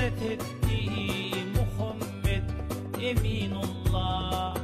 fethetti Muhammed Eminullah.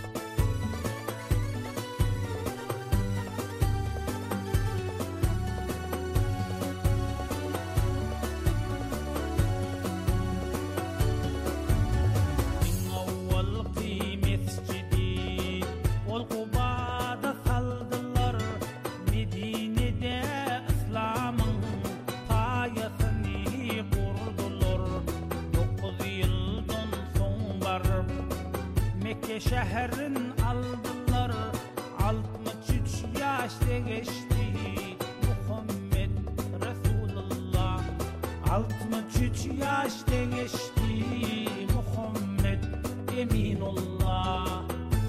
Şehrin aldılar 63 yaşta geçti Muhammed Resulullah. 63 yaşta geçti Muhammed Eminullah.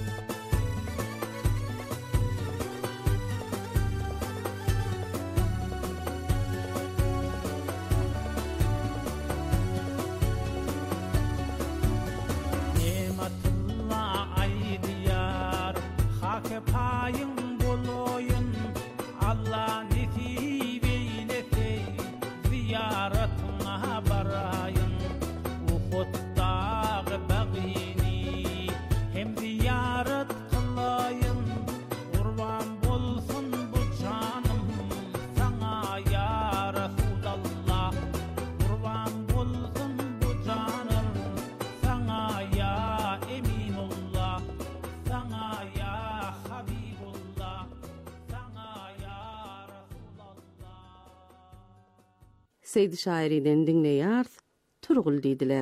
Payın boloyun Allah nasip eylese ziyaretine barayın. Uhud dağı bagini hem ziyaret kılayın. Kurban bolsun bu canım sana ya Resulallah. Kurban bolsun bu canım sana ya Eminullah. Sana ya Habibullah, sana ya Resulallah. Seydi şairiden dinleýär, turgul diýdiler.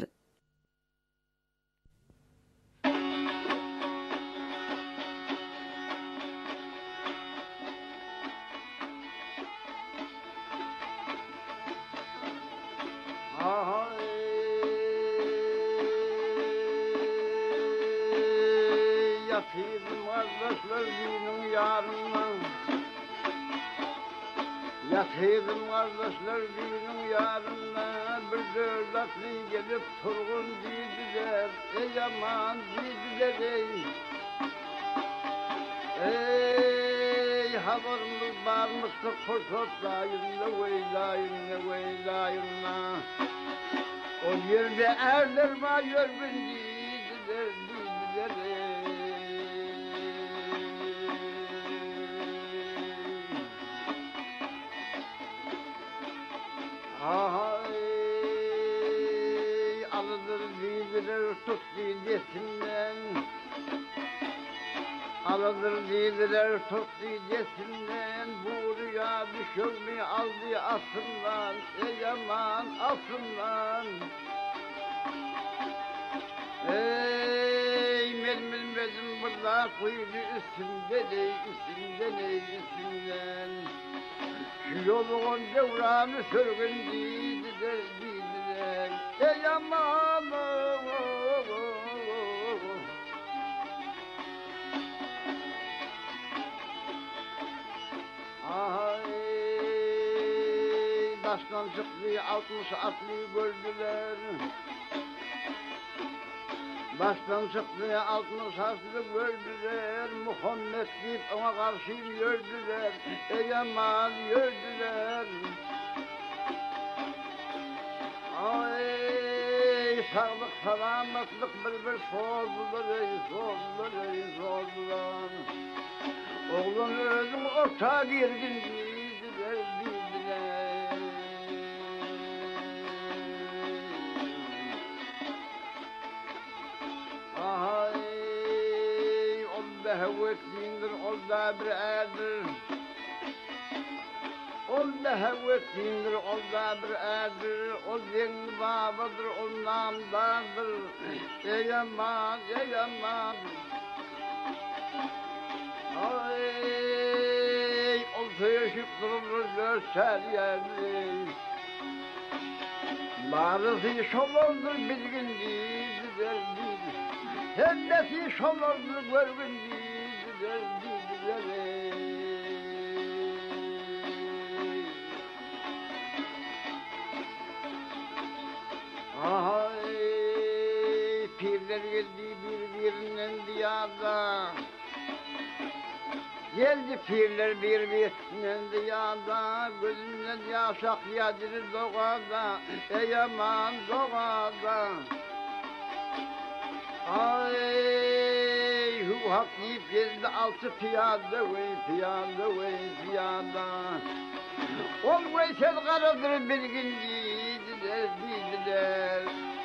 Yatırdım kardeşler dinin yarından. Yatırdım kardeşler dinin yarından. Bir dördatlı gelip turgun diydiler. Ey aman diydiler ey. Ey haberimiz varmıştı kurtotlayın ne veylayın ne veylayın. O yerde erler var yörbün diydiler diydiler ey. Alıdır diydiler tut diyesinden. Alıdır diydiler tut diyesinden. Buraya düşürmeyi aldı asından. Ey aman asından. Ey melmezim burada kuydu üstünde dey üstünde dey üstünden. Şu yolun devranı sürgün diydiler diydiler. Ey aman ay taştan çıktı 60 atlı gördüler. Baştan çıktı 60 atlı gördüler. Muhammed deyip ona karşı yördüler. Ey aman yördüler. Ay sağlık selametlik bir sordular ey sordular ey sordular. Oğlun özüm orta girgin diydiler diydiler. Ay ol behvetliğindir ol da bir erdir. Ol behvetliğindir ol da bir erdir. Ol zengi babadır ol namdardır. Ey aman ey aman. Ay ol söyleşip durulur görsel yerdir. Bazısı şollardır bilgin değildir değildir. Hendesi şollardır görgün değildir değildir. Ay pirler geldi birbirinden diyarda. Geldi pirler bir dünyada, gözümden yaş akyadır doğada, ey aman doğada. Ay hu hak yiyip geldi altı piyade vey piyade vey piyada. Ol Veysel Karadır bilgin dediler.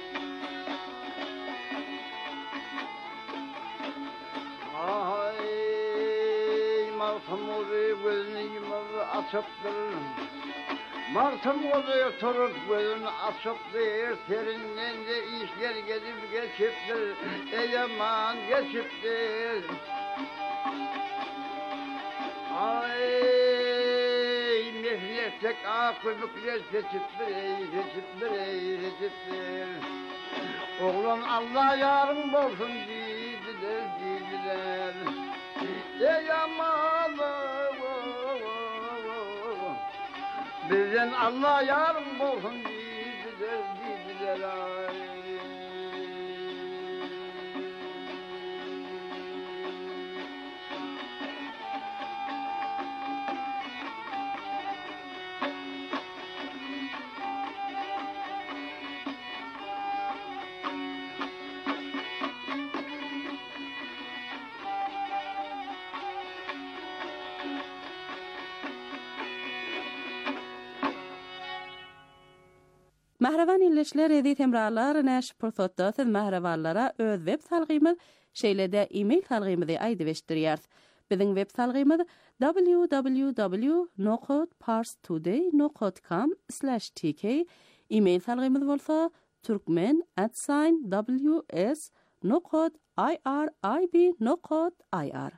Ay Martım oluyor gözünü yumalı açıptır. Martım oluyor turup gözünü açıptır. Serinden de işler gelip geçiptir. Ey aman geçiptir. Ay mehletek akıbükler seçiptir. Oğlan Allah yarın bolsun dediler. Ey aman bizden Allah yarın bolsun dediler ay. Mahravan illeşler edit emralar näş pursatda siz mahravanlara öz web salgymyz şeýlede e-mail salgymyzy aýdyp Biziň web salgymyz www.nocodeparstoday.com/tk. E-mail salgymyz bolsa turkmen@ws.irib.ir.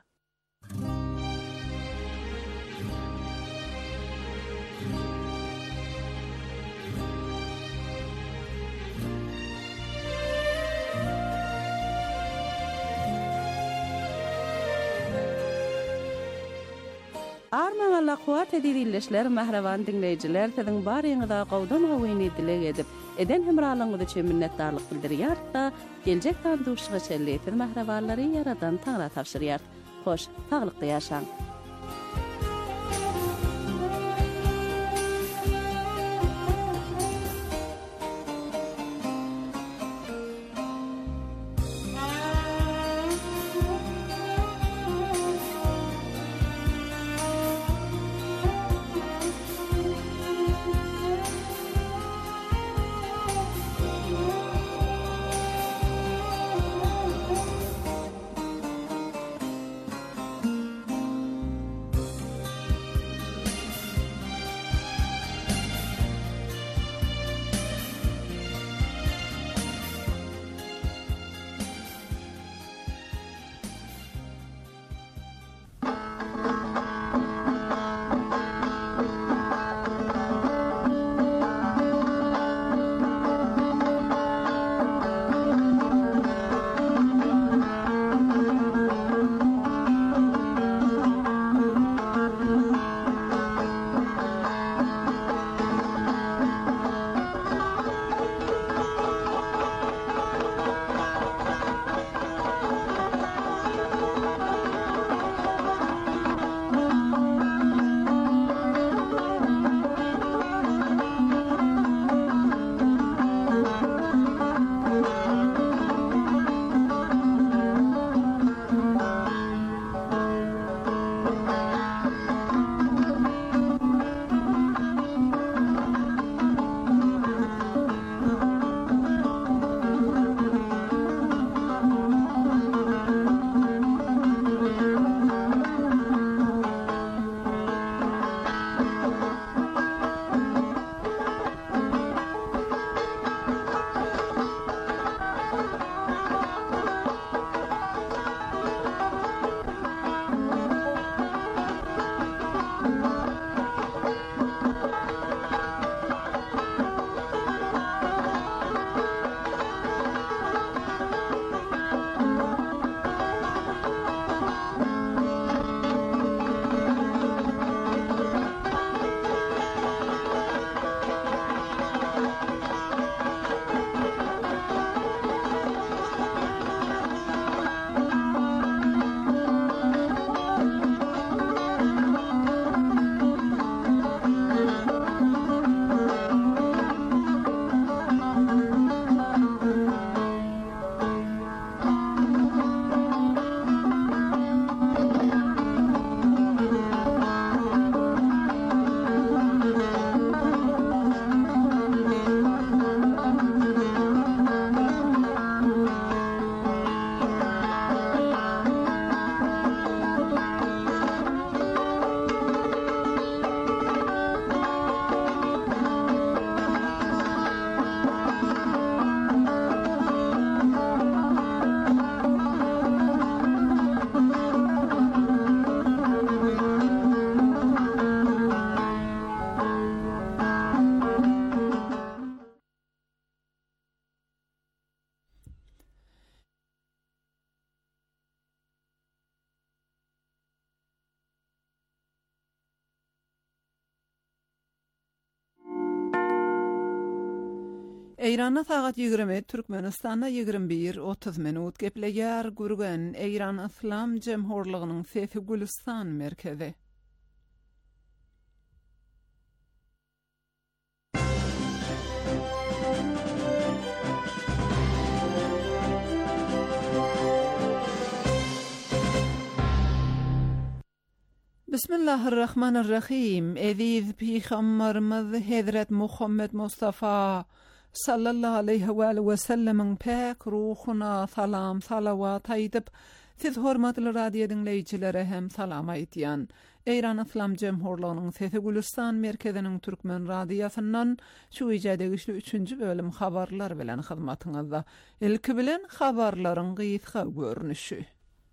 Arma walla kuwat edilişler mahravan dinleýijiler siziň baryňyza gowdan gowyny dilek edip eden hemralygyňyz üçin minnetdarlyk bildirýär da geljek tandyşyga çelleýär mahrawanlary yaradan taňra tapşyrýar. Hoş, taglykda ýaşaň. Eýranda sagat 20, Türkmenistanda 21:30 minut gepleýär gürgen Eýran Islam Jemhurlygynyň Sefi Gülistan merkezi. Bismillahirrahmanirrahim. Eziz Peygamberimiz Hazret Muhammed Mustafa sallallahu aleyhi ve sellemin pek ruhuna salam salavat aýdyp, siz hormatly radio dinleýijilere hem salam aýdýan. Eýran Islam Jemhurlygynyň Sefi Gülistan merkeziniň Türkmen radiosyndan şu ýerde 3-nji bölüm habarlar bilen hyzmatyňyzda. Ilki bilen habarlaryň gysga görnüşi.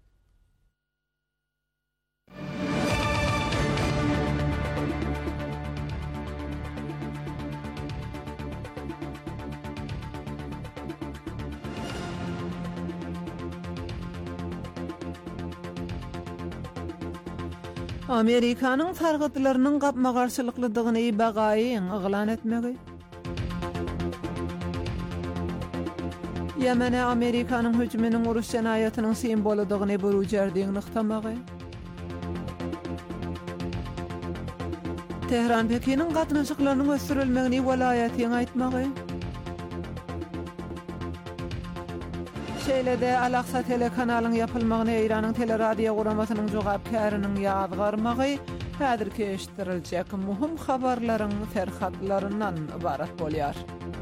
Amerikanyň targytlarynyň gapma garşylyklydygyny bagaýy eglan etmegi. Yemene Amerikanyň hüjüminiň uruş jenaýatynyň simboldygyny burujerdiň nyktamagy. Tehran Pekiniň gatnaşyklarynyň ösürilmegini welaýatyň aýtmagy. Şeýlede Al-Aqsa telekanalyň yapylmagyny Eýranyň teleradio guramasynyň jogapkarynyň ýazgarmagy häzirki eşitdirilýek muhim habarlaryň ferhatlaryndan ibarat bolýar.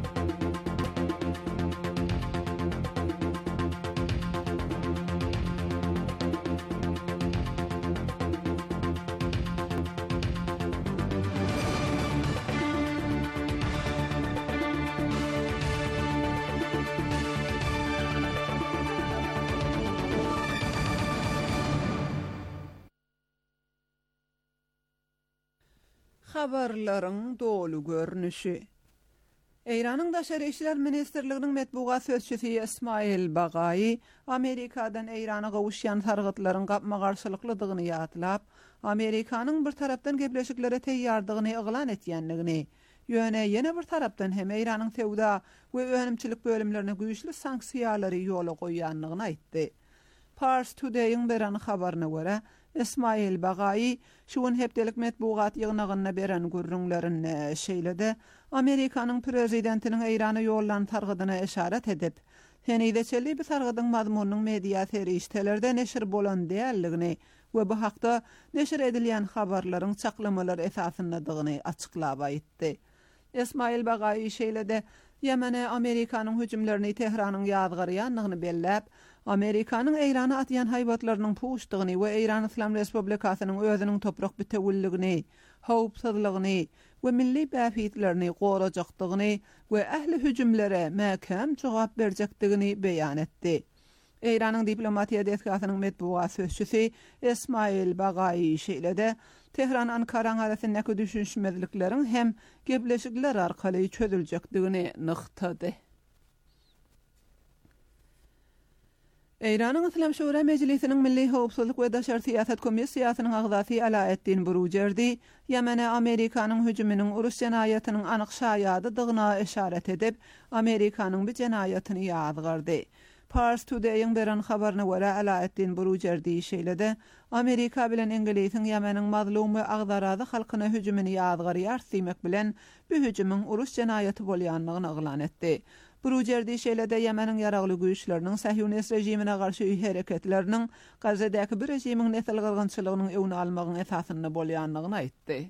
Habarlaryň dolu görnüşi. Eýranyň Daşary işler ministrliginiň medbugat sözçüsi İsmail Bagaýy Amerikadan Eýrana gowuşýan targytlaryň gapma garşylyklydygyny ýatlap, Amerikanyň bir tarapdan gepleşiklere teýýardygyny eglan etýändigini, ýöne bir tarapdan hem Eýranyň tewda we önümçilik bölümlerine güýçli sanksiýalary ýola goýýanlygyny aýtdy. Pars Today'ın beren habaryna görä, İsmail Bagaýy şuň hepdelik medbugat ýygnagyna beren gürrüňlerini şeýlede Amerikanyň prezidentiniň Eýrana ýollan targydyna işaret edip, henide bir targydyň mazmunynyň media teriştelerde neşir bolan dälligini we bu hakda neşir edilýän habarlaryň çaklamalary esasyndadygyny açyklap aýtdy. İsmail Bagaýy şeýlede Yemene Amerikanyň hüjümlerini Tehranyň ýazgarýanlygyny belläp, Amerikanyň Eýrana atýan haýbatlarynyň puşdygyny we Eýran Islam Respublikasynyň özüniň toprak bütewilligini, howpsuzlygyny we milli bäfitlerini gorajakdygyny we ähli hüjümlere mäkem jogap berjekdigini beýan etdi. Eýranyň diplomatiýa deskasynyň medbugat sözçüsi İsmail Bagaýy şeýlede Tehran Ankara arasyndaky düşünşmezlikleriň hem gepleşikler arkaly çözüljekdigini nyktady. Eýranyň Islam Şura Mejlisiniň Milli Howpsuzlyk we Daşary Siýasat Komissiýasynyň agzasy Alaeddin Burujerdi Yemene Amerikanyň hüjüminiň uruş jenaýatynyň anyk şaýadydygyna işaret edip, Amerikanyň bir jenaýatyny ýazgardy. Pars Today'ın beren habaryna görä Alaeddin Burujerdi şeýlede Amerika bilen Ingiliziň Yemeniň mazlum we agzarazy halkyna hüjümini ýazgarýar diýmek bilen bu hüjümiň uruş jenaýaty bolýanlygyny eglan etdi. Burujerdi şeýlede Yemeniň ýaragly güýçleriniň Sahyonist rejimine garşy hereketleriniň Gazadäki bir rejimiň nesil gyrgynçylygynyň öwni almagyň esasynda bolýanlygyny aýtdy.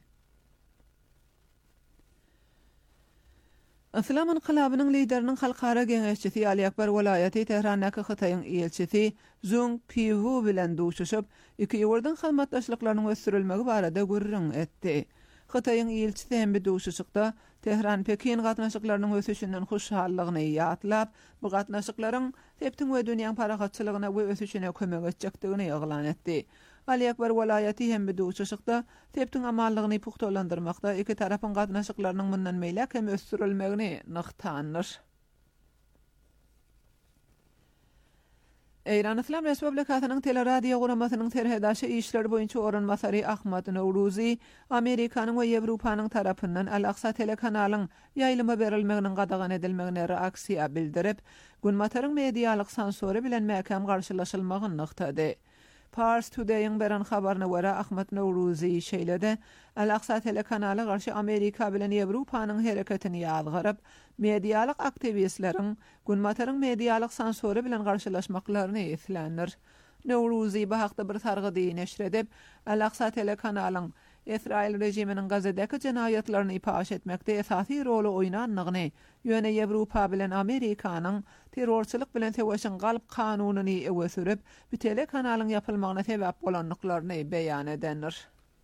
Islam inqilabynyň lideriniň halkara geňeşçisi Ali Akbar welaýaty Tehrandaky Hytaýyň elçisi Zung Piwu bilen duşuşyp, iki ýurdyň hyzmatdaşlyklarynyň ösürilmegi barada gürrüň etdi. Hytaýyň elçisi hem bir duşuşykda Tehran Pekin gatnaşyklarynyň ösüşinden hoşhallygyny ýatlap, bu gatnaşyklaryň heptiň we dünýäň paragatçylygyna we ösüşine kömek etjekdigini eglan etdi. Ali Akbar welaýaty hem bir duşuşykda heptiň amallygyny puhtalandyrmakda iki tarapyň gatnaşyklarynyň mundan meýlek hem ösürilmegini nyktandyr. Eýran Islam Respublikasynyň teleradio guramasynyň terhedaşy işler boýunça oranmasary Ahmad Nowruzy Amerikanyň we Ýewropanyň tarapyndan Al-Aqsa telekanalyň ýaýlyma berilmeginiň gadagany edilmegine reaksiýa bildirip, Gunmataryň mediýalyk sansory bilen mäkam garşylaşylmagyny nykdy. Pars Today'ın beren habarına göre Ahmad Nowruzy şeýlede Al-Aqsa telekanaly garşy Amerika bilen Ýewropanyň hereketini ýazgyryp, mediýalyk aktivistleriň Gunmataryň mediýalyk sansory bilen garşylaşmaklaryny islenir. Nowruzy bu hakda bir sargydy neşr edip, Al-Aqsa telekanalyň İsrail rejiminin Gazadaki cinayetlerini ipaş etmekde esasy rolu oýnanlygyny, ýöne Ýewropa bilen Amerikanyň terrorçylyk bilen tewaşyň galyp kanunyny ewe sürüp, bu telekanalyň ýapylmagyna sebäp bolanlyklaryny beýan edenler.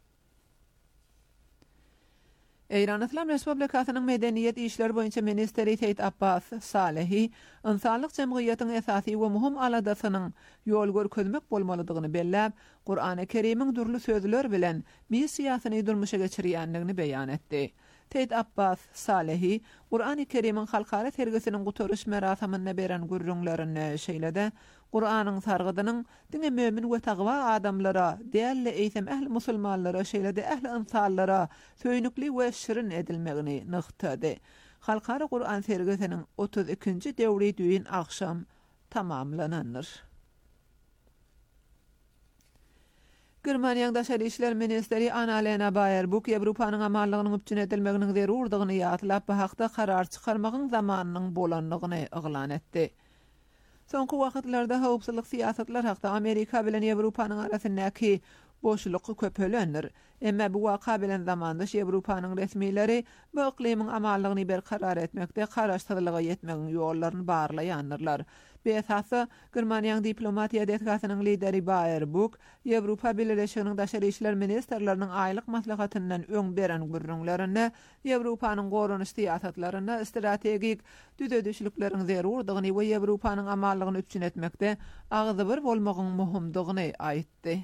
Eýran Islam Respublikasynyň Medeniýet işleri boýunça ministeri Seyit Abbas Salehi, insanlyk jemgyýetiň esasy we muhim aladasynyň ýol görkezmek bolmalydygyny belläp, Qur'an-ı Kerimiň durly sözler bilen missiýasyny durmuşa geçirýändigini beýan etdi. Seyit Abbas Salehi, Qur'an-ı Kerimiň halkara tergesiniň gutarış merasimine beren gürrüňlerini şeýlede, Qur'anyň sargydynyň diňe mömin we tagwa adamlara, diýerli eýsem ähli musulmanlara, şeýlede ähli insanlara söýnükli we şirin edilmegini nykdy. Halkara Qur'an tergesiniň 32-nji döwri düýün akşam tamamlanandyr. Germaniýanyň daşary işler ministeri Annalena Baerbock Ýewropanyň amallygynyň üpçün edilmeginiň zerurdygyny ýatlap, bu hakda karar çykarmagyň zamanynyň bolanlygyny eglan etdi. Soňky wagtlarda howpsuzlyk siýasatlar hakda Amerika bilen Ýewropanyň arasyndaky boşluky köpelenir. Emma bu waka bilen zamandaş Ýewropanyň resmileri bu iklimiň amallygyny berkarar etmekde karaşdyrlyga ýetmegiň ýollaryny barlaýanlar. Beýasasy Germaniýanyň diplomatiýa detgasynyň lideri Baerbock Ýewropa Birleşiginiň daşary işler ministerleriniň aýlyk maslahatyndan öň beren gürrüňlerini, Ýewropanyň gorunuş siýasatlaryna, strategik düzedişlikleriň zerurdygyny we Ýewropanyň amallygyny üpçün etmekde agzy bir bolmagyň muhimdygyny aýtdy.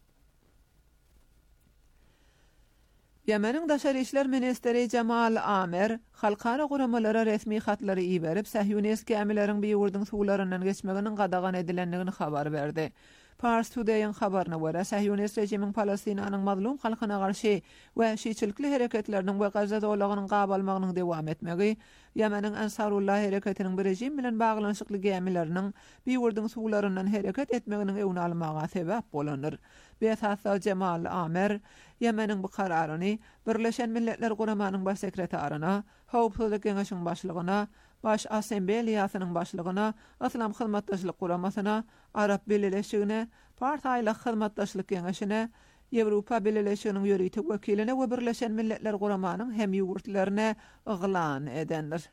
Yemenin daşary işler ministeri Cemal Amer halkara guramalara resmi hatlary iberip Sahyonist gemileriň bir ýurdun suwlaryndan geçmeginiň gadagan edilendigini habar berdi. Pars Today'ın habaryna görä Sahyonist rejimiň Palestinanyň mazlum halkyna garşy wähşiçilikli hereketleriniň we Gazza dowlagynyň gabalmagynyň dowam etmegi, Yemeniň Ansarullah hereketiniň bir rejim bilen baglanşykly gemileriniň bir ýurdun suwlaryndan hereket etmeginiň öwni almaga sebäp bolanır. Beýasasy Cemal Amer Yemeniň bu kararyny Birleşen Milletler Guramanyň baş sekretäriňe, Howpsuzlyk Geňeşiň başlygyna, Baş Assembleýasynyň başlygyna, Islam hyzmatdaşlyk guramasyna, Arap Birleşigine, Partiýalyk hyzmatdaşlyk geňeşine, Ýewropa Birleşiginiň ýöreýtik wekiline we Birleşen Milletler Guramanyň hem ýurtlaryna eglan edenler.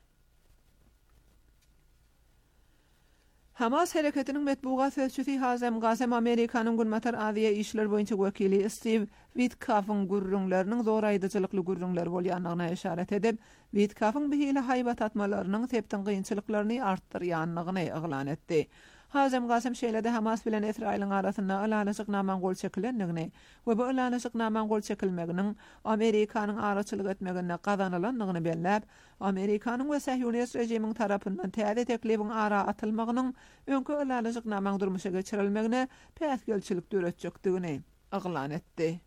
Hamas hereketiniň metbugat sözçüsi Hazem Gazem Amerikanyň Gunmatar Aziýa işler boýunça wekili Steve Witkoff'yň gürrüňleriniň zoraýdyjylykly gürrüňler bolýanlygyna işaret edip, Witkoff'yň bihili haýbat atmalarynyň sepden gynçylyklaryny artdyrýanlygyny eglan etdi. Hazem Gazem şeýlede Hamas bilen Israiliň arasynda alanyşyknaman gol çekilendigini we bu alanyşyknaman gol çekilmeginiň Amerikanyň araçylyk etmegine gazanylandygyny belläp, Amerikanyň we Sahyonist rejimiň tarapyndan täze teklibiň ara atylmagynyň öňkü alanyşyknaman durmuşa geçirilmegine päsgelçilik döretjekdigini eglan etdi.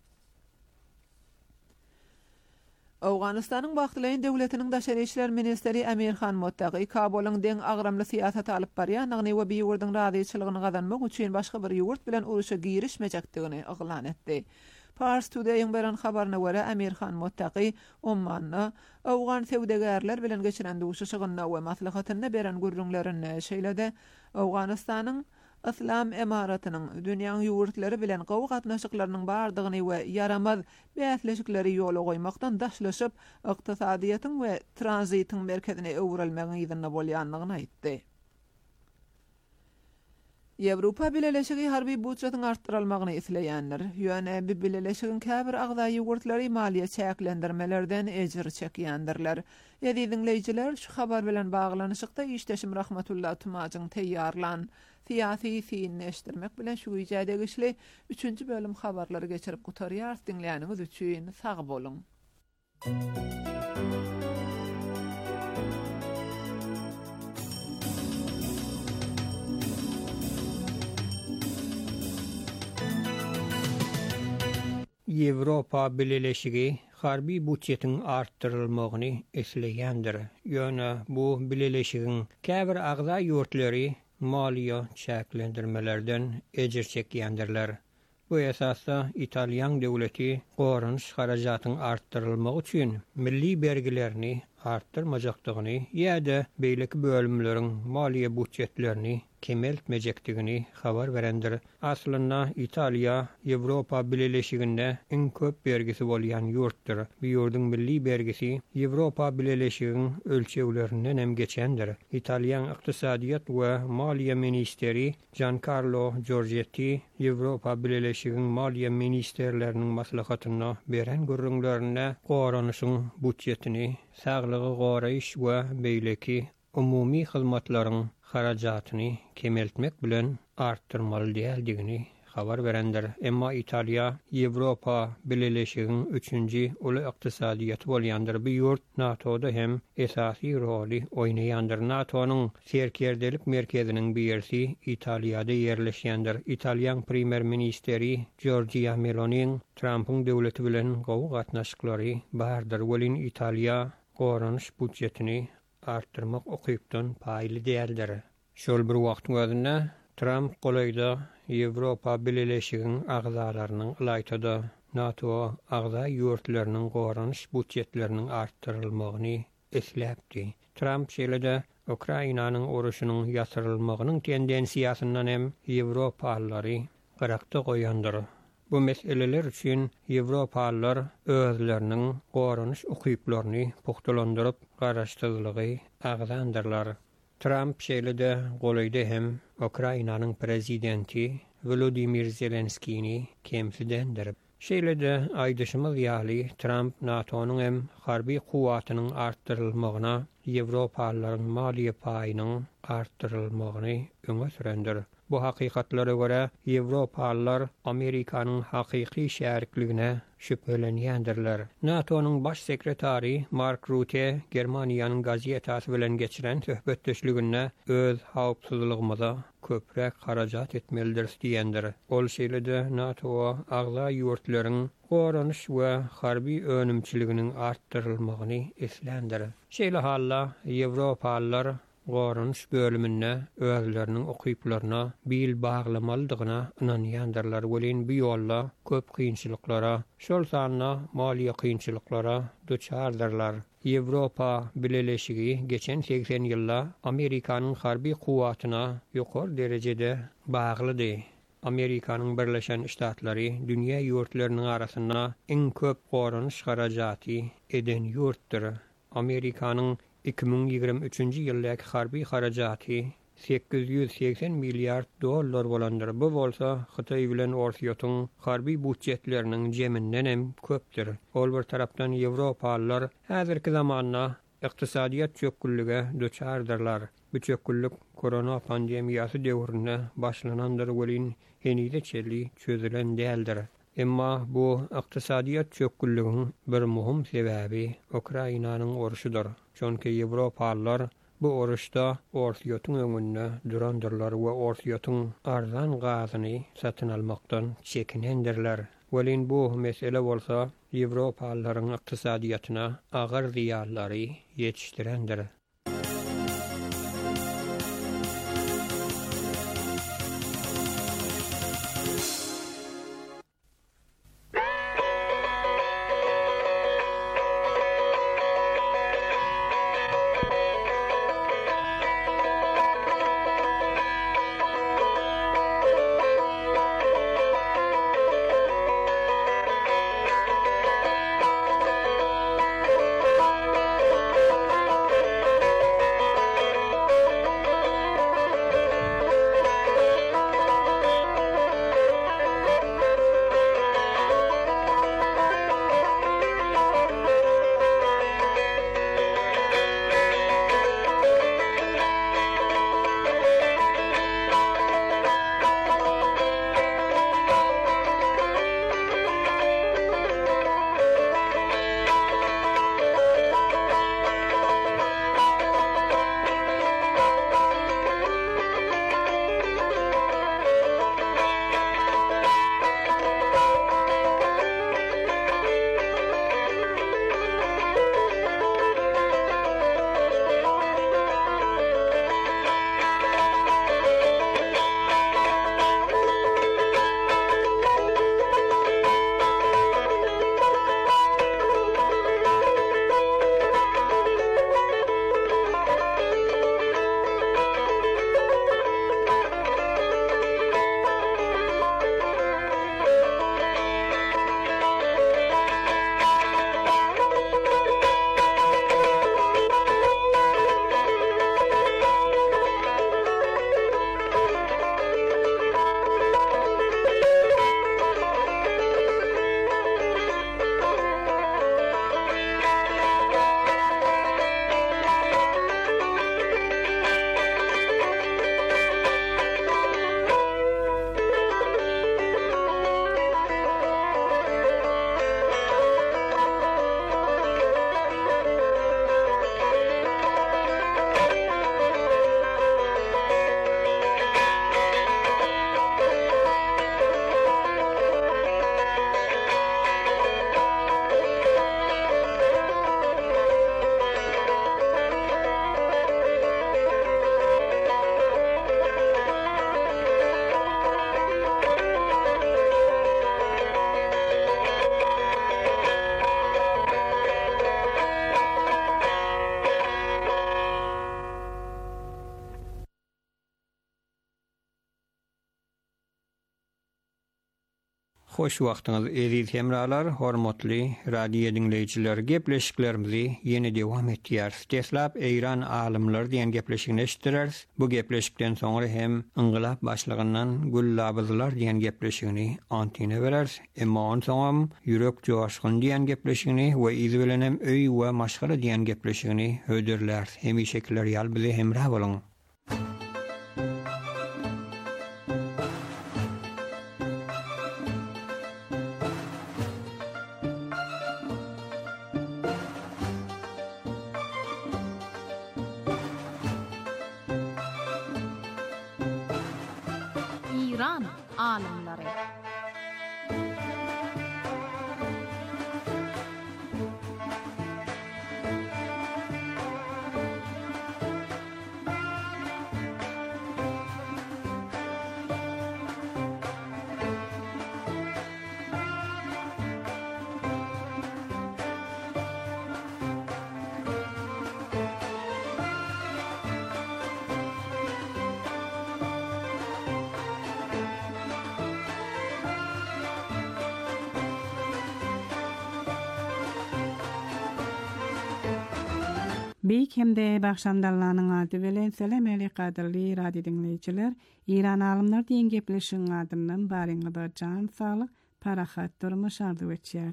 Awganistanyň wagtlyň döwletiniň daşary işler ministeri Amir Khan Muttaqi Kabulyň deň agramly siýasat alyp barýanlygyny we bir ýurdun razyçylygyny gazanmak üçin başga bir ýurt bilen uruşa girişmejekdigini eglan etdi. Pars Today'ın beren habaryna görä Amir Khan Muttaqi Omanny awgan sewdegärler bilen geçiren duşuşygyna we maslahatyna beren gürrüňlerini şeýlede Awganistanyň Islam emaratynyň dünýäň ýurtlary bilen gowy gatnaşyklarynyň bardygyny we yaramaz bäsleşikleri ýola goýmakdan daşlaşyp, ykdysadyýatyň we tranzitiň merkezine öwrülmegi ýygyna bolýanlygyny aýtdy. Ýewropa Birleşigi harby budjetiň artdyrylmagyny isleýänler, ýöne bu birleşigiň käbir agdaý ýurtlary maliýe çäklendirmelerden ejir çekýändirler. Ýa-da dinleýijiler şu habar bilen baglanyşykda işdeşim Rahmetullah Tumajyň teýýarlan siyasi fiinleşdirmek bilen şu ýerde geçli 3-nji bölüm habarlary geçirip gutarýar. Dinleýäniňiz üçin sag bolun. Ýewropa Birleşigi harbi budjetiň artdyrylmagyny esleýändir. Ýöne bu birleşigiň käbir agza ýurtlary maliýa çäklendirmelerden ejir çekýändirler. Bu esasda Italiýan döwleti gorunç harajatyň artdyrylmagy üçin milli bergilerini arttyrmajakdygyny ýa-da beýleki bölümleriň maliýe budjetlerini kemeltmejekdigini habar berendir. Aslynda Italiýa Ýewropa Birleşiginde iň köp bergisi bolýan ýurtdyr. Bu ýurduň milli bergisi Ýewropa Birleşigiň ölçeglerinden hem geçendir. Italiýan ykdysadyýat we maliýe ministeri Giancarlo Giorgetti Ýewropa Birleşigiň maliýe ministerleriniň maslahatyna beren görüňlerine goranyşyň budjetini saglygy goraýyş we beýleki umumy hyzmatlaryň harajatyny kemeltmek bilen arttyrmaly däldigini habar berendir. Emma Italiýa Ýewropa Birleşigiň 3-nji uly ykdysadyýaty bolýandyr. Bu ýurt NATO-da hem esasy roly oýnaýandyr. NATO-nyň serkerdelik merkeziniň birisi Italiýada ýerleşýändir. Italiýan premier ministeri Giorgia Meloniň Trumpyň döwleti bilen gowy gatnaşyklary bardyr. Welin Italiýa goranyş budjetini arttırmak okypdan paýly däldir. Şol bir wagtyň özünde Trump golaýda Ýewropa Birleşigiň agzalarynyň ýaýtada NATO agza ýurtlarynyň goranyş budjetleriniň arttyrylmagyny esläpdi. Trump şeýle-de Ukrainanyň uruşynyň ýatyrylmagynyň tendensiýasyndan hem Ýewropalylary garakda goýandyr. Bu meseleler üçin Ýewropalylar özleriniň goranyş okyplaryny puhtalandyryp garaşdyrlygy agzandyrlar. Trump şeýle-de golaýda hem Ukrainanyň prezidenti Volodymyr Zelenskiýni kemsidendir. Şeýle-de aýdyşymyz ýaly Trump NATO'nyň hem harbi kuwatynyň arttyrylmagyna Ýewropalylaryň maliýe paýynyň arttyrylmagyny öňe sürendir. Bu hakikatlere göre Ýewropalylar Amerikanyň hakyky şärikligine şüphelenýändirler. NATO'nyň baş sekretary Mark Rutte Germaniýanyň gazetasy bilen geçiren söhbetdeşliginde öz hawpsuzlygymyza köprek harajat etmelidir diýendir. Ol şeýle-de NATO agza ýurtlaryň goranyş we harbi önümçiliginiň arttyrylmagyny eslendir. Şeýle halla Ýewropalylar goranyş bölümine özleriniň okyplaryna bil baglamalydygyna inanýandyrlar. Welin bu ýolda köp kynçylyklara, şol sanna maliýe kynçylyklara duçardyrlar. Ýewropa Birleşigi geçen 80 ýylda Amerikanyň harbi kuwatyna ýokary derejede baglydy. Amerikanyň Birleşen Ştatlary dünýä ýurtlarynyň arasynda iň köp goranyş harajaty eden ýurtdyr. Amerikanyň 2023-nji ýyldaky harbi harajaty $880 milliard bolandyr. Bu bolsa Hytaý bilen Orsiýotyň harbi budjetleriniň jeminden hem köpdir. Ol bir tarapdan Ýewropalylar häzirki zamanda ykdysadyýat çöküllüge duçardyrlar. Bu çöküllük korona pandemiýasy döwründe başlanandyr. Welin henide çelli çözülen däldir. Emma bu ykdysadyýat çöküllügiň bir muhim sebäbi Ukrainanyň uruşudyr. Çünki Ýewropalylar bu uruşda Orsiýotyň öňünde durandyrlar we Orsiýotyň arzan gazyny satyn almakdan çekinendirler. Welin bu mesele bolsa Ýewropalylaryň ykdysadyýatyna agyr ziýanlary ýetişdirendir. Hoş wagtyňyz aziz hemralar, hormatly radio dinleýijiler. Gepleşiklerimizi ýene dewam etýär. Teslap Eýran alymlar diýen gepleşigini eşitdirers. Bu gepleşikden soňra hem inqilab başlygyndan Gullabyzlar diýen gepleşigini antine berers. Emma on soňam ýürek joşgyn diýen gepleşigini we izi bilen hem öý we maşgara diýen gepleşigini höderler. Hemişekler ýal bizi hemrah boluň. İran alımları. Beýik hemde başandallanyň ady bilen selam alykadyly radio dinleýijiler. İran alymlar diýen gepleşiň adyndan baryňyzda jan saglyk, parahat durmuş arzuw etýär.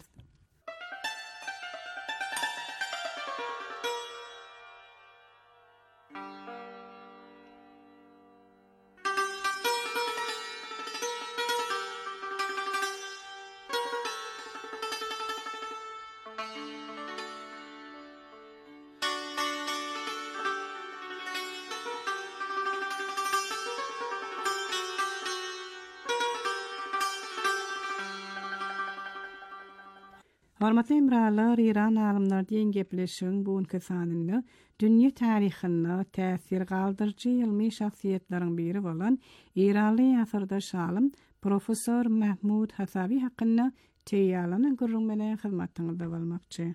Hormatly hemralar, İran alymlar diýen gepleşiň bugünkü sanyny dünýä taryhyna täsir galdyrjy ilmi şahsiýetleriň biri bolan İranly asyrdaş alim professor Mahmud Hasabi hakkynda teýýarlanyň gurrun bilen hyzmatynda bolmakçy.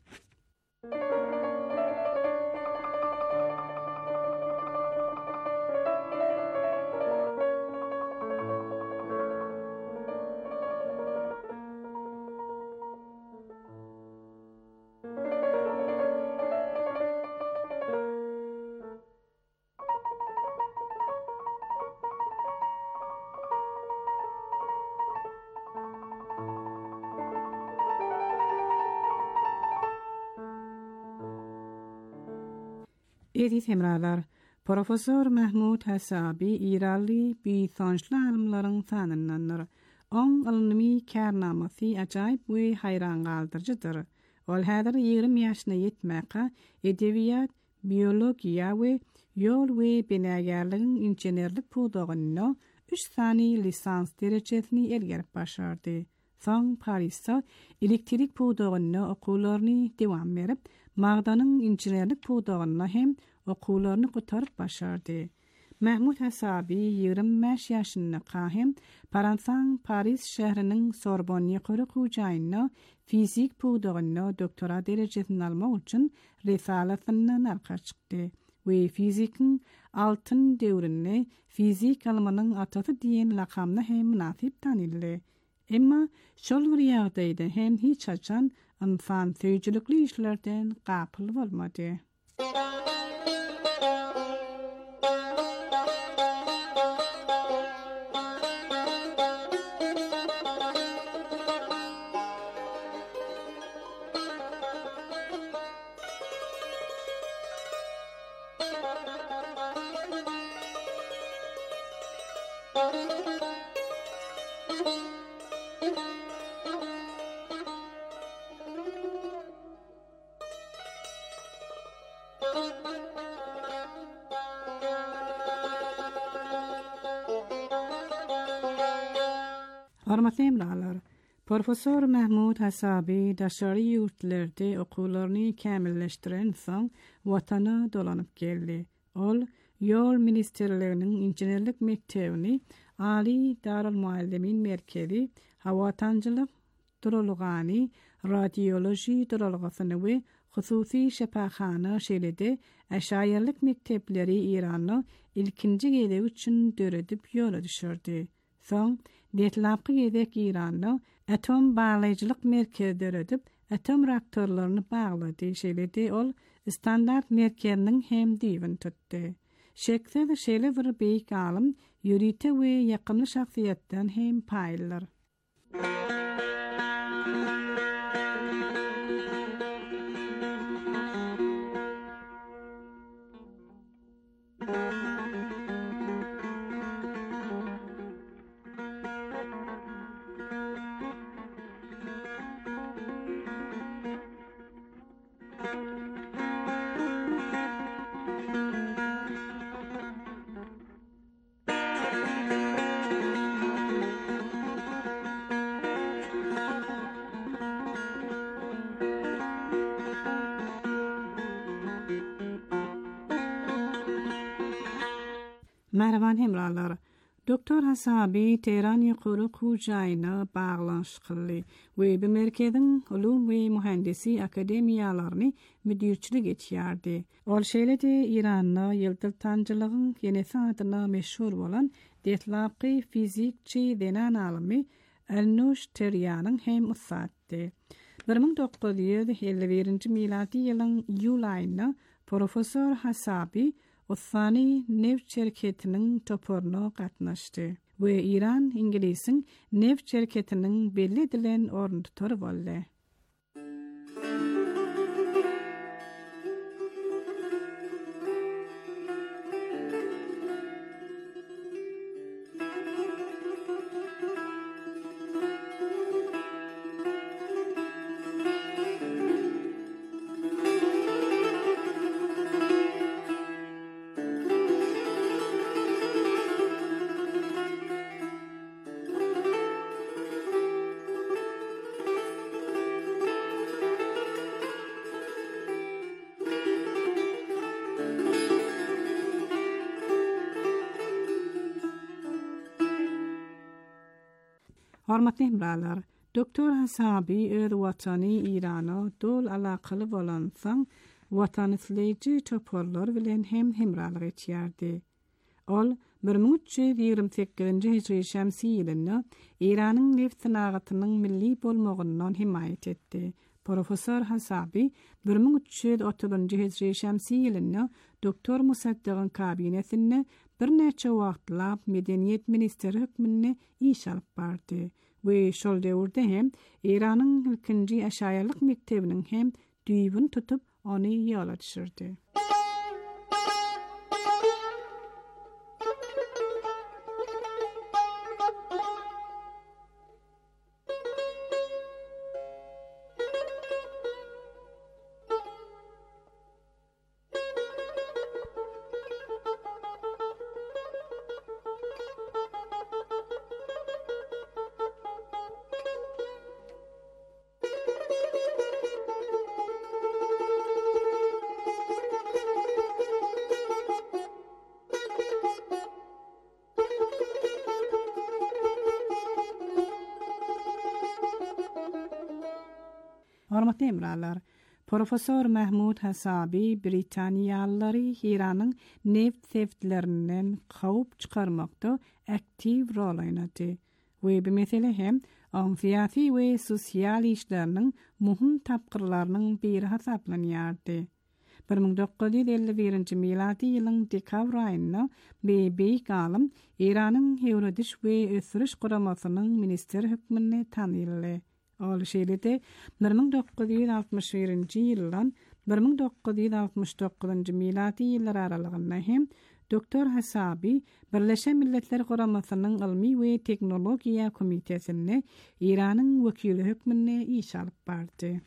Aziz hemralar, Professor Mahmud Hasabi İranly biýsançly alymlaryň sanyndandyr. Oň ilmi kärnamasy ajaýyp we haýran galdyrjydyr. Ol häzir 20 ýaşyna ýetmäkä edebiýat, biologiýa we ýol we binägerligiň inženerlik pudagyny 3 sany lisans derejesini elgerip başardy. Soň Parisda elektrik pudagyny okuwlaryny dewam berip, Magdanyň inženerlik pudagyna hem okuwlaryny gotaryp başardy. Mahmud Hasabi 25 ýaşynda hem Fransaň Paris şäheriniň Sorbonne ýokary hujaýyna fizik pudagyna doktora derejesini almak üçin risalatyny arka çykdy. We fizikiň altyn döwrüne fizik alymynyň atasy diýen lakamna hem munasip tanyldy. Emma şol bir ýagdaýda hem hiç açan insan söýüjlikli işlerden gapyl bolmady. Hormatly hemralar, Professor Mahmud Hasabi daşary ýurtlarda okuwlaryny kämilleşdiren soň watana dolanyp geldi. Ol ýol ministerliginiň inženerlik mektebini, Ali Darul Muallimin merkezi, hawatanjylyk durulgany, radioloji durulgasyny we hususy şepaxana şeýlede aşaýarlyk mektepleri İranyň ilkinji gelegi üçin döredip ýola düşürdi. Soň detlapky gedek İran'da atom bağlayıcılık merkezleri edip atom reaktorlaryny bağlady. Şeýledi ol standart merkeziniň hem diýin tutdy. Şeýle şeýle bir beýik alim ýürite we ýakymly şahsiýetden hem paýlar. Merhaban hemralar. Doktor Hasabi Tehran ýokary hujaýyna baglanş kıldy we bu merkezin ulum we mühendisi akademiýalaryny müdirçilik etýärdi. Ol şeýlede İran'da ýyldyr tanjylygyň ýene sanatyna meşhur bolan detlapky fizikçi denan alimy Elnush Teryanyň hem ustatdy. 1951-nji miladi ýylyň ýul aýynda Profesor Hasabi Osmani neft şirketinin toporuna gatnaşdy we İran İngilisiň neft şirketiniň belli edilen ornutary boldy. Hormatly hemralar, Doktor Hasabi öz watany İrana dol alakaly bolan soň watanyslyjy toporlar bilen hem hemralyk etýärdi. Ol 1328-nji hijri şämsi ýylynda İranyň neft sanagatynyň milli bolmagyndan himayet etdi. Profesor Hasabi 1330-njy hijri şämsi ýylynda Doktor Musaddygyň kabinetinde bir neçe wagtlap medeniýet ministri hökmünde iş alyp bardy we şol döwürde hem İranyň ilkinji aşaýarlyk mektebiniň hem düýbün tutup ony ýola düşürdi. Hormatly hemralar, Profesor Mahmud Hasabi Britaniýalylary İranyň neft seftleriniň howp çykarmakda aktiv rol oýnady we bu mesele hem syýasy we sosial işleriniň muhim tapkyrlarynyň biri hasaplanýardy. 1951-nji miladi ýylyň dekabr aýynda beýik alim İranyň Hewrediş we ösüriş guramasynyň ministri hökmüne tanyldy. Ol şeýlede 1961-nji ýyldan 1969-njy miladi ýyllar aralygynda hem Doktor Hasabi Birleşen Milletler Guramasynyň Ilmi we Teknologiýa Komitesinde İranyň wekili hökmüne iş alyp bardy.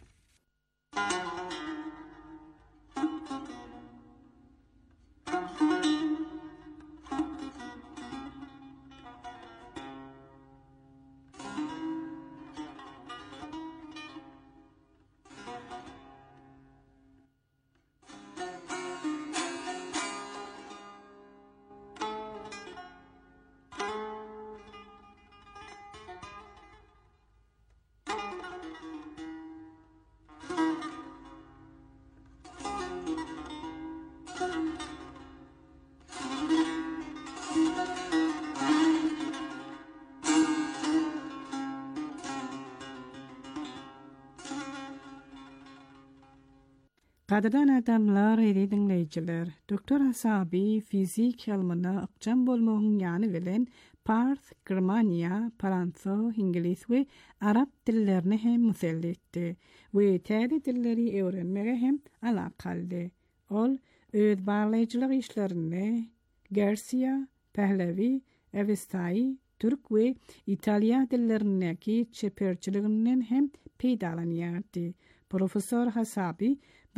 Qadirdan adamlar edi dinleyiciler. Doktor Hasabi fizik ilmine ıqcam bolmağın yani bilen Perth, Germania, Fransa, İngiliz ve Arap dillerini hem müselletti ve täze dilleri öğrenmege hem alakaldı. Ol öz bağlayıcılık işlerini Garcia, Pahlavi, Avestai, Türk ve İtalya dillerindeki çeperçiliğinden hem peydalanıyardı. Profesör Hasabi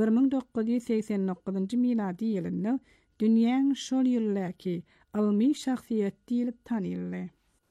1989 miladi yılında dünyanın şol yıllaki almi şahsiyet deyilip tanıyıldı.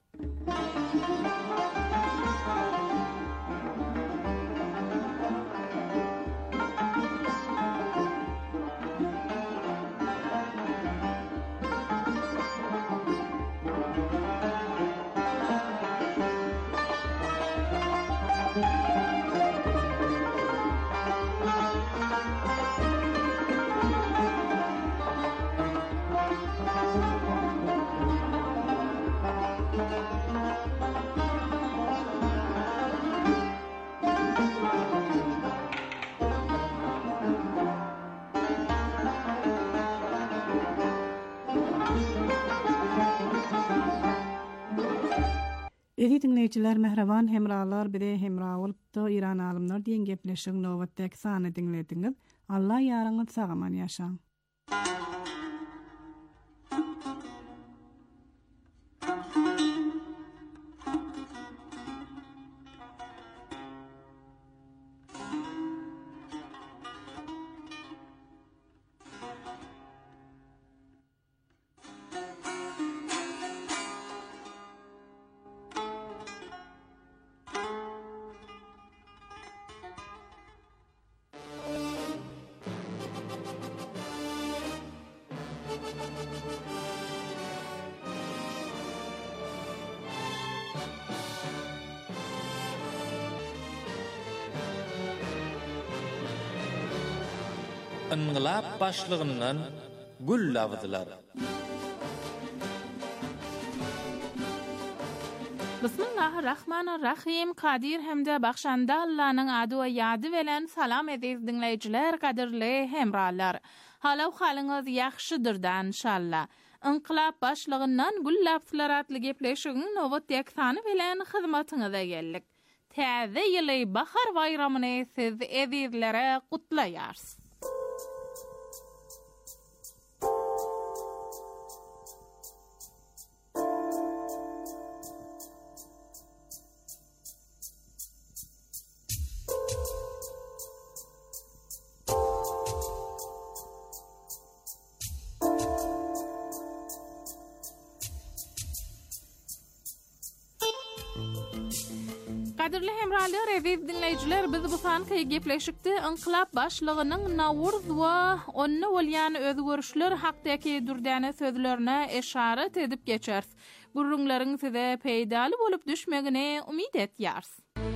Edi dinleyiciler mehraban hemralar bide hemra olup da İran alimler diyen gepleşik nowatdaki sany dinlediňiz. Allah ýaryňyz sagaman ýaşaň. İnqilab başlığından gül lavzylar. Bismillahirrahmanirrahim. Kadir hemde baxşanda Allah'ın adı ve yadı bilen salam ediz dinleyiciler, kadirli hemralar. Halaw halyňyz ýaxşydyr-da inşallah. İnqilab başlığından gül lavzylar atly gepleşigiň nowatdaki sany bilen hyzmatyňyza geldik. Täze ýyly bahar bayramyny siz edizlere gutlaýarsyz. Kadirli hemralar, aziz dinleyiciler, biz bu sanki gepleşikde inqilab başlığının Nawruz we ony bolýan özgörüşler hakdaky dürdäne sözlerine eşaret edip geçers. Gurrunlaryň size peýdaly bolup düşmegine umid etýärs.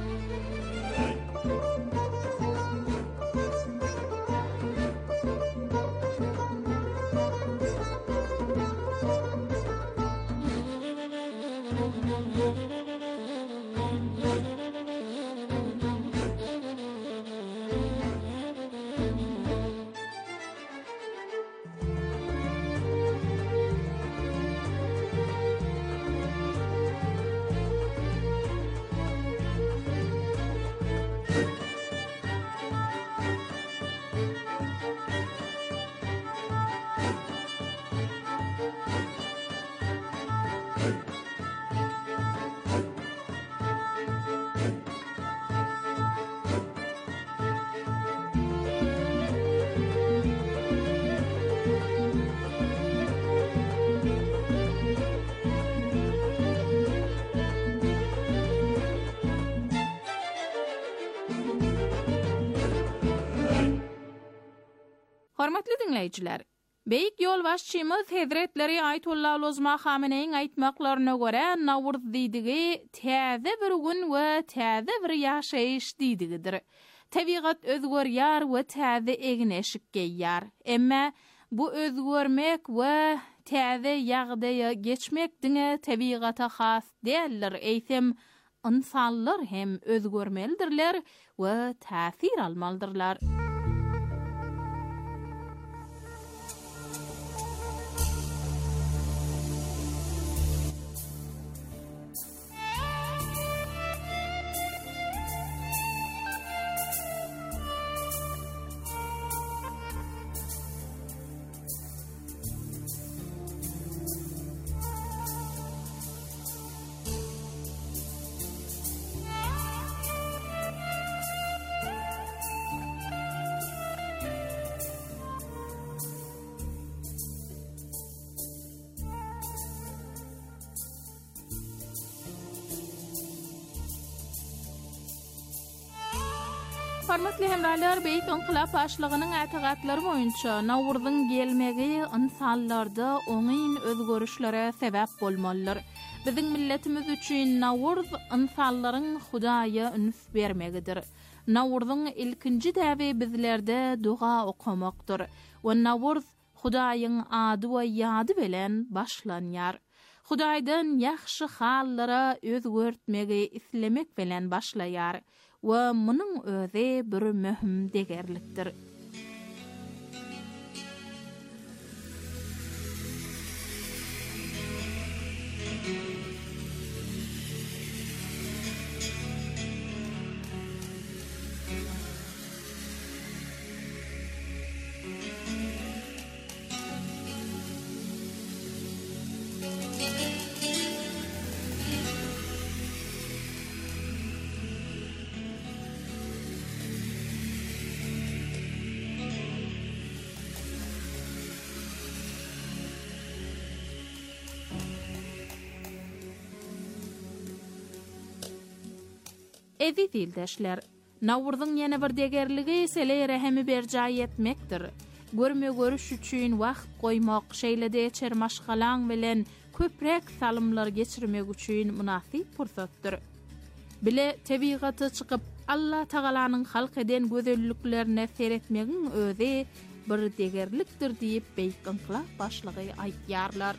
Hormatly dinleyijiler, Beýik ýol başçymyz Hazretleri Ayetullah Lozma Hameneýiň aýtmaklaryna görä Nawruz diýdigi täze bir gün we täze bir ýaşaýyş diýdigidir. Tabiat özgörýär we täze egneşik geýýär. Emma bu özgörmek we täze ýagdaýa geçmek diňe tabiata has däldir. Eýsem, insanlar hem özgörmelidirler we täsir almalydyrlar. Hormatly hemralar, beýik inqilab başlygynyň ätigatlary boýunça Nawrzyň gelmegi insanlarda oňyn özgörüşlere sebäp bolmalydyr. Biziň milletimiz üçin Nawrz insanlaryň Hudaýa üns bermegidir. Nawrzyň ilkinji däwi bizlerde duga okamakdyr. We Nawrz Hudaýyň ady we ýady bilen başlanýar. Hudaýdan ýaxşy hallara özgörtmegi islemek bilen başlaýar. Ve munyň özi bir möhüm degerlikdir. Ezi dildeşler, Nawrzyň ýene bir degerligi sele rehemi berjaý etmekdir. Görme görüş üçin wagt goýmak, şeýlede çermaşgalaň bilen köprek salymlar geçirmek üçin münasip pursatdyr. Bile tebigaty çykyp Allah Tagalanyň halk eden gözelliklerine seretmegiň özi bir degerlikdir diýip beýik inqilab başlygy aýtýarlar.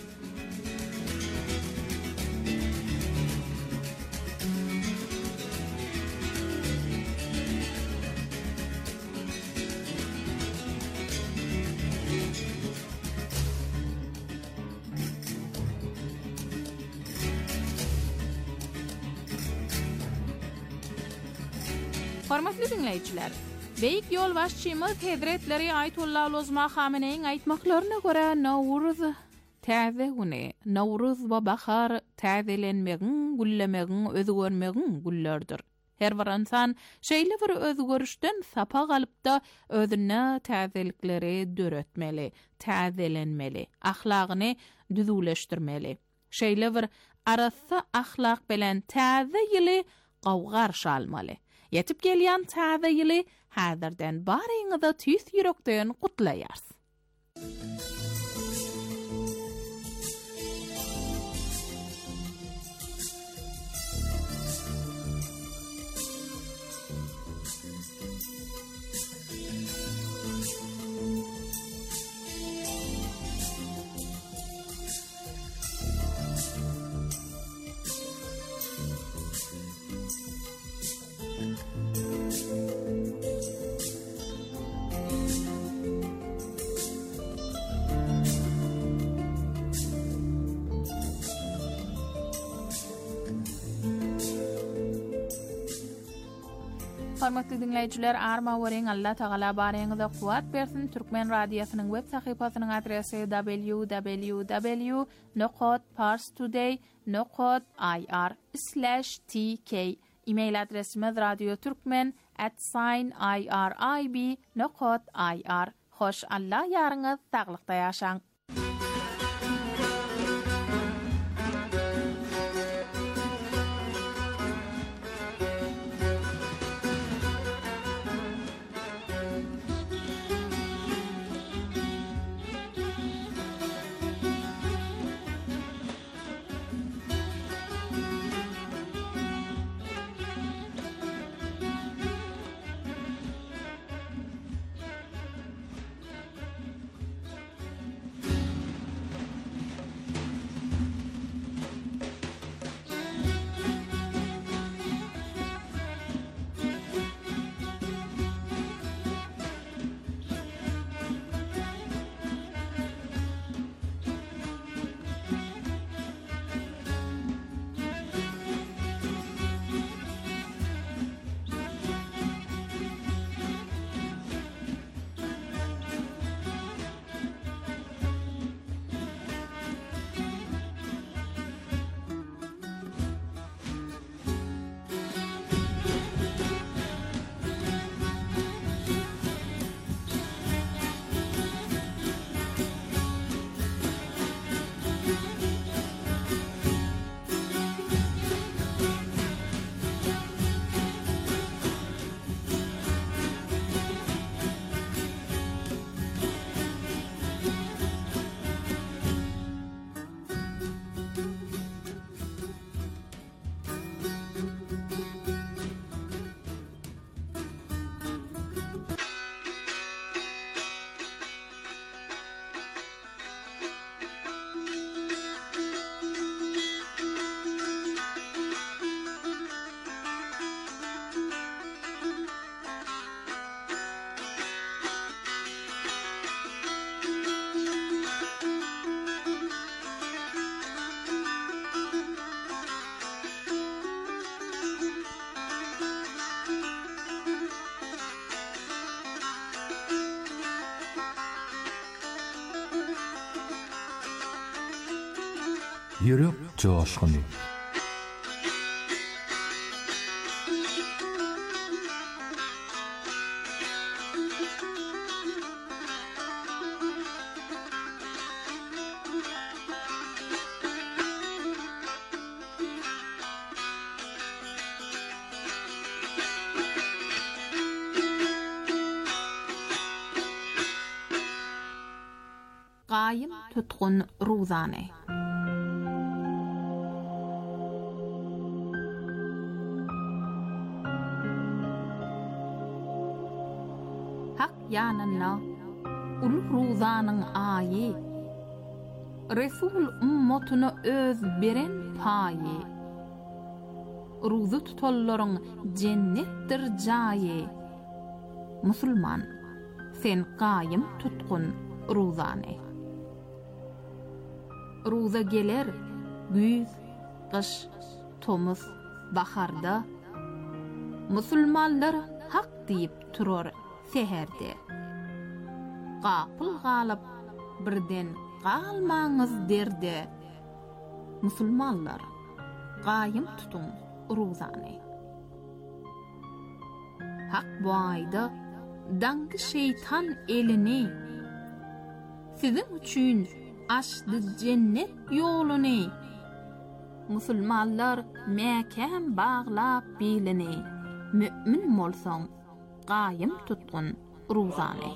Hormatly dinleýijiler, beýik ýol başçymyz Hedretleri Aytullah Lozma Hameneýiň aýtmaklaryna görä Nawruz täze güni, Nawruz we bahar täzelenmegiň, güllemegiň, özgörmegiň güllerdir. Her bir insan şeýle bir özgörüşden sapa galypda özüne täzelikleri döretmeli, täzelenmeli, ahlagyny düzüleşdirmeli. Şeýle bir arasy ahlak bilen täze ýyly gawgar şalmaly. Yetip gelýän täze ýyly häzirden baryňyza tüýs ýürekden gutlaýars. Hormatly dinleýijiler, arma wering Allah Taala baryňyza kuwat bersin. Türkmen radiosynyň web sahypasynyň adresi www.parstoday.ir/tk. E-mail adresimiz radioturkmen@irib.ir. Hoş Allah ýaryňyz saglykda ýaşaň. yürek coşkunu. Gaýym tutgun ruzany. Hak ýanyna ul ruzanyň aýy, Resul ummatyna öz beren paýy. Ruzu tutollaryň jennetdir jaýy. Musulman, sen gaýym tutgun ruzany. Ruza geler, güz, kış, tomuz, baharda. Musulmanlar hak deyip turur seherde. Gapıl galıp birden qalmaňyz derde. Musulmanlar, gaýym tutun ruzany. Hak bu aýda daňky şeytan elini sizin üçin açdy cennet ýoluny. Musulmanlar mäkem baglap bilini. Mümin bolsaň gaýym tutgun ruzany.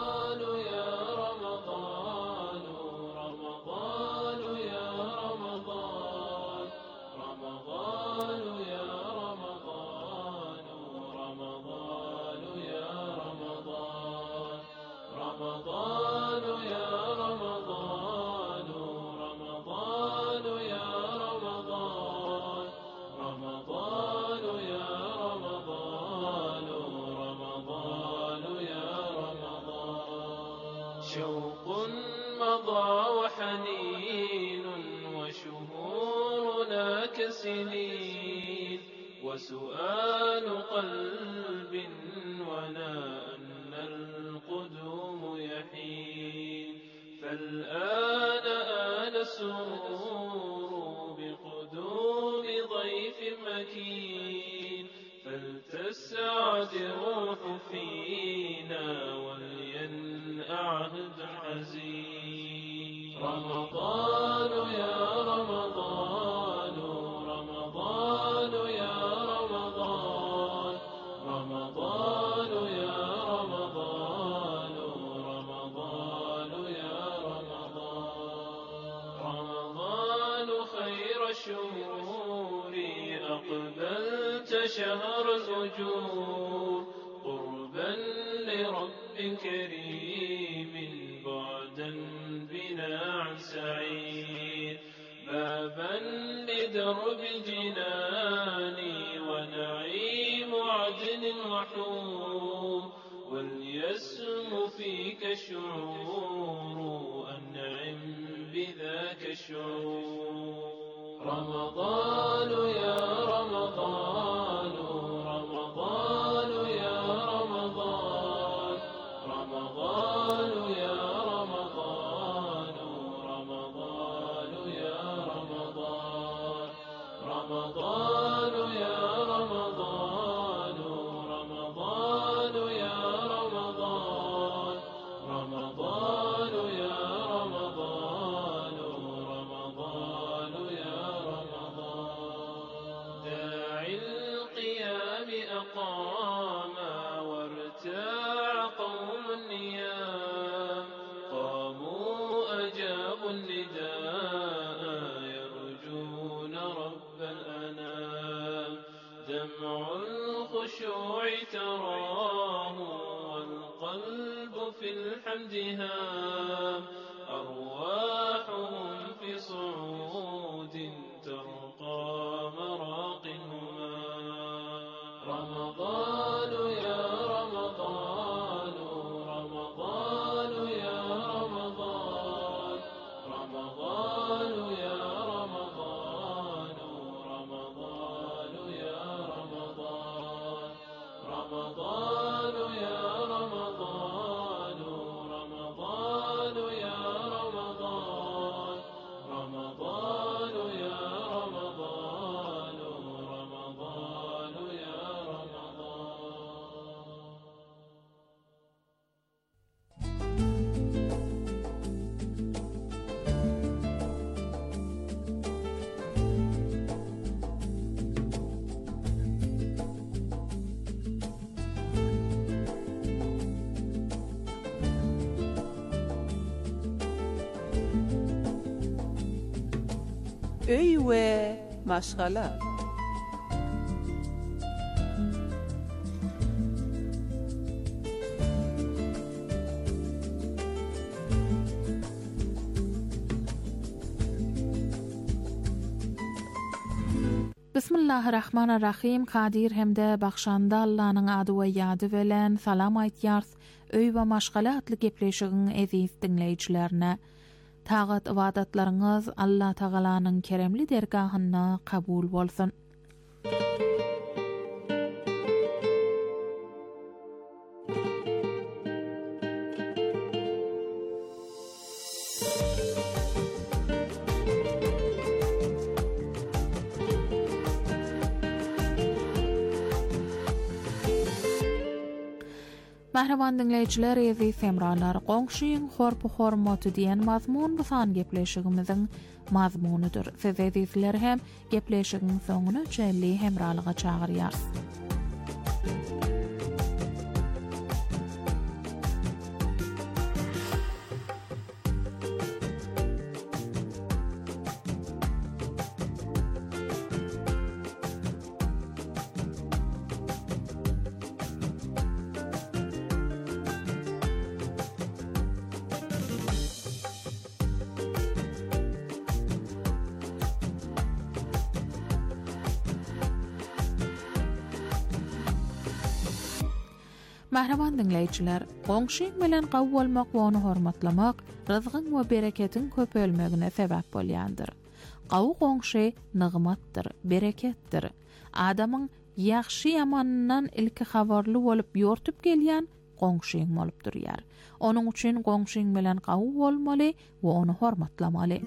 شوق مضى وحنين وشهورنا كسنين وسؤال قلب ونأن القدوم يحين فالآن آن السرور بقدوم ضيف مكين فلتسعد روح فينا عهد حزين رمضان يا رمضان رمضان يا رمضان رمضان يا رمضان رمضان يا رمضان رمضان خير الشهور أقبلت شهر الأجور قربا لرب كريم بعدا بنا عن سعيد بابا لدرب الجنان ونعيم عدن وحور وليسم فيك الشعور أنعم بذاك الشعور رمضان يا رمضان رمضان يا رمضان رمضان يا رمضان رمضان يا رمضان رمضان يا رمضان رمضان يا رمضان رمضان يا رمضان رمضان يا رمضان داعي القيام أقام وارتاع قوم النيام قاموا أجابوا النداء يرجون رب الأنام دمع الخشوع تراه والقلب في الحمد هام أرواحهم في صعود ترقى مراقهما رمضان يا رمضان رمضان يا رمضان رمضان يا رمضان رمضان يا رمضان رمضان يا رمضان رمضان يا öý we maşgala. Bismillahirrahmanirrahim. Kadir hemde baxşanda Allah'ın adı we ýady bilen salam aýtýars. Öý we maşgala atly gepleşigiň eziz dinleýijilerine. Tagat ibadatlaryňyz Allah Tagalanyň keremli dergahyna kabul bolsun. Mahraban dinleyijiler, eziz semralar, goňşyň horpu hormaty diýen mazmun bu san gepleşigimiziň mazmunudur. Siz ezizler hem gepleşigiň soňuna çelli hemralyga çagyrýar. Mahraban dinleyijiler, goňşyň bilen gawy bolmak we onu hormatlamak rızgyň we bereketiň köpelmegine sebäp bolýandyr. Gawy goňşy nygmatdyr, bereketdir. Adamyň ýaxşy ýamanyndan ilki habarly bolup ýortup gelýän goňşyň bolup durýar. Onuň üçin goňşyň bilen gawy bolmaly we onu hormatlamaly.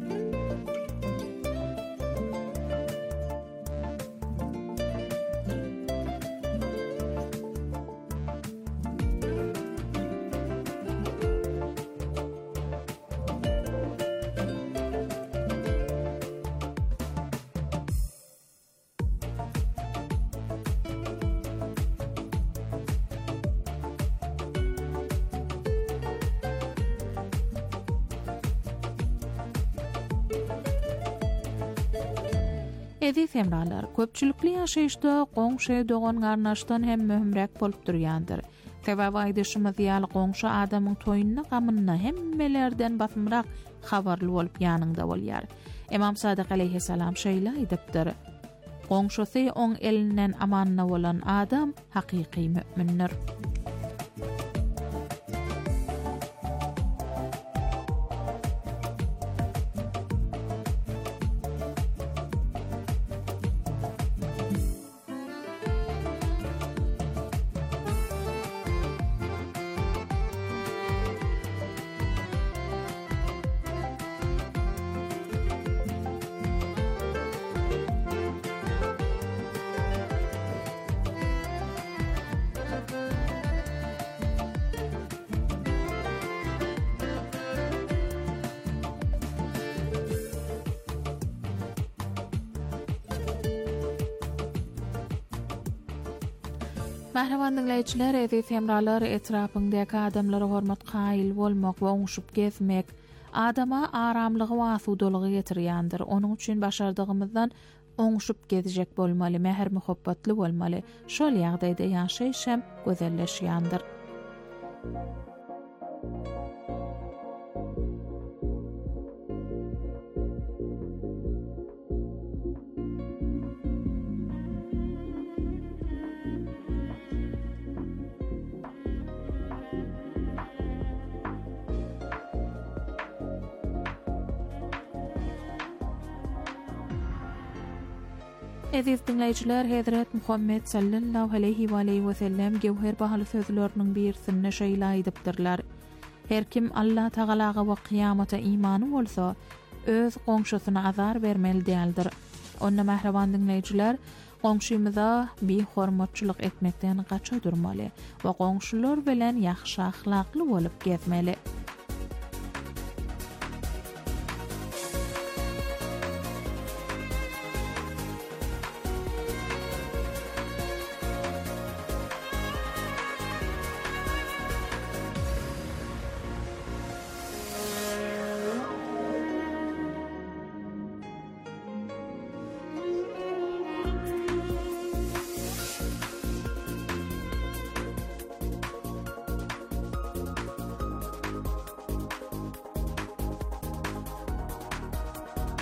Eziz semralar, köpçülükli ýaşaýyşda goňşy dogan garnaşdan hem möhümrek bolup durýandyr. Sebäbi aýdyşymyz ýaly goňşy adamyň toýunyna gamyna hemmelerden basmyrak habarly bolup ýanynda bolýar. Imam Sadyk aleyhissalam şeýle aýdypdyr. Goňşysy oň elinden amanna bolan adam hakyky mümindir. Mahraban dinleyijiler, eziz semralar, etrapyňdaky adamlara hormat gaýyl bolmak we oňşup gezmek adama aramlygy we asudalygy getirýändir. Onuň üçin başardygymyzdan oňşup gezjek bolmaly, mehr muhabbatly bolmaly. Şol ýagdaýda ýaşaýyş hem gözelleşýändir. Eziz dinleyijiler, Hazrat Muhammed sallallahu aleyhi ve sellem gewher bahaly sözleriniň birisinde şeýle aýdypdyrlar. Her kim Allah Tagalaga we kıyamata imany bolsa, öz goňşusyna azar bermeli däldir. Onna mahraban dinleyijiler, goňşymyza bir hormatçylyk etmekden gaça durmaly we goňşular bilen ýaxşy ahlakly bolup gezmeli.